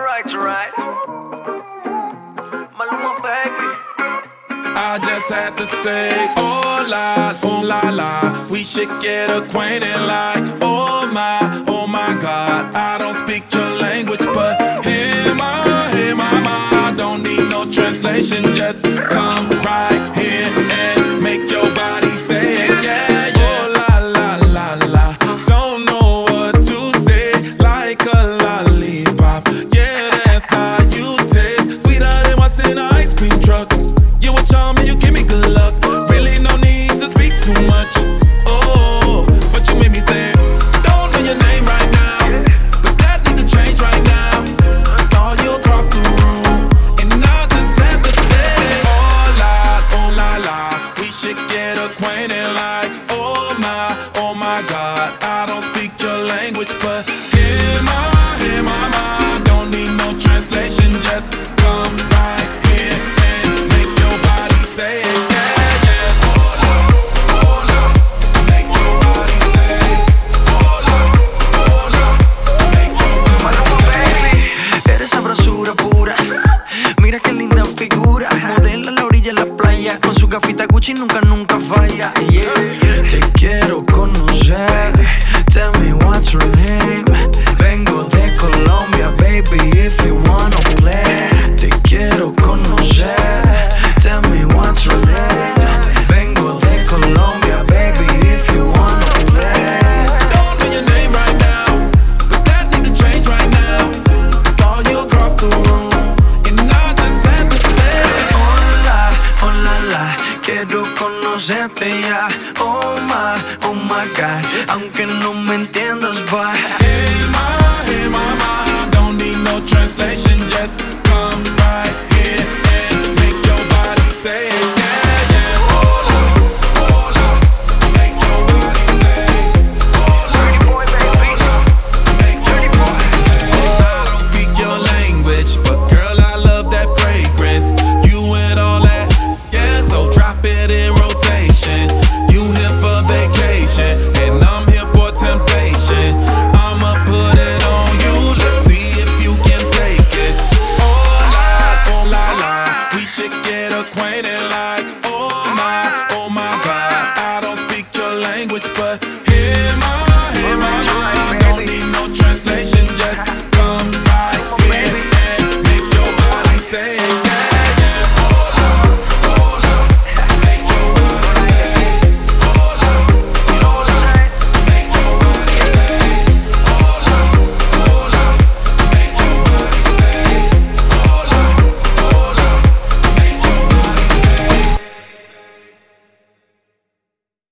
Alright. Maluma, baby. I just had to say, oh la la, we should get acquainted like, oh my God. I don't speak your language, but hey mama, don't need no translation, just come right here and make your body say it, yeah. Oh la la, don't know what to say, like a